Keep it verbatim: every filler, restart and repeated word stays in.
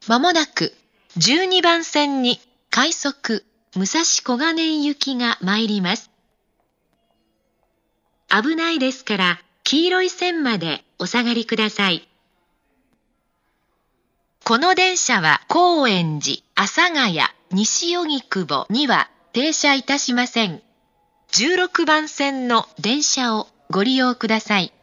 まもなくじゅうにばん線に快速武蔵小金井行きが参ります。危ないですから黄色い線までお下がりください。この電車は高円寺、阿佐ヶ谷、西荻窪には停車いたしません。じゅうろくばん線の電車をご利用ください。